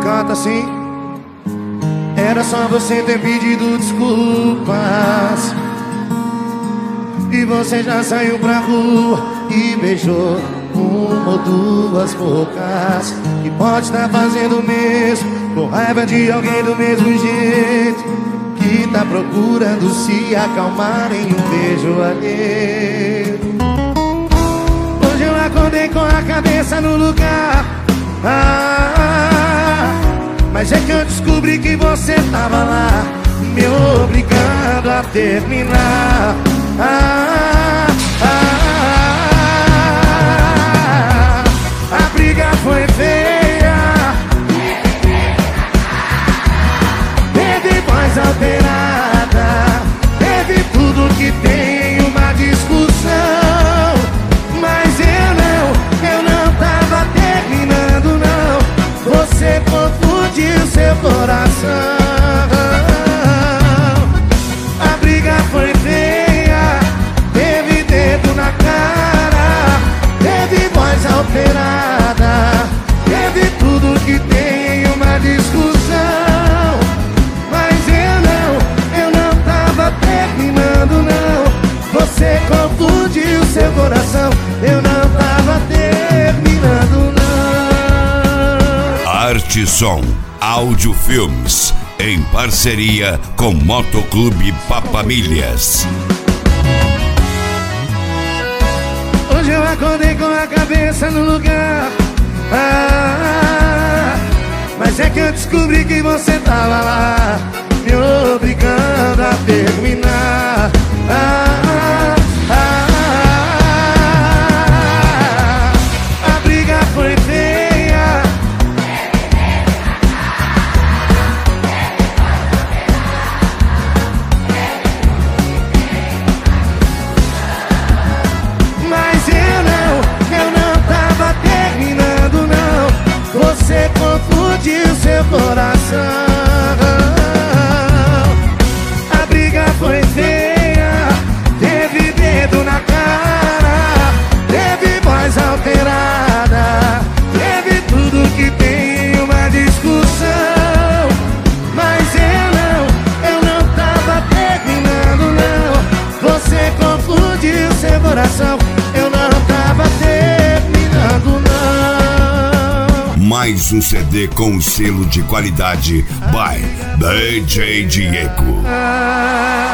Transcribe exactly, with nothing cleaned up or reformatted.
canta assim: era só você ter pedido desculpas e você já saiu pra rua e beijou uma ou duas bocas. E pode estar fazendo o mesmo, com raiva de alguém do mesmo jeito, que tá procurando se acalmar em um beijo alheio. Hoje eu acordei com a cabeça no lugar, ah, mas é que eu descobri que você tava lá, me obrigando a terminar. Ah, ah, ah, a briga foi feia, teve voz alterada, teve tudo que tem em uma discussão. Mas eu não, eu não tava terminando não, você confundiu seu coração. A briga foi feia, teve dedo na cara, teve voz alterada, teve tudo que tem em uma discussão. Mas eu não, eu não tava terminando não, você confundiu seu coração. Eu não tava terminando não. Arte Som Áudio Filmes, em parceria com Motoclube Papamilhas. Hoje eu acordei com a cabeça no lugar, ah, mas é que eu descobri que você tava lá, me obrigando a terminar. Ah, ah, ah, a briga foi feia, mas eu não, eu não tava terminando não, você confundiu seu coração. A briga foi feia, teve dedo na cara, teve voz alterada, teve tudo que tem em uma discussão. Mas eu não, eu não tava terminando não, você confundiu seu coração. Eu não tava terminando não. Mais um C D com selo de qualidade by D J Diego. Ah,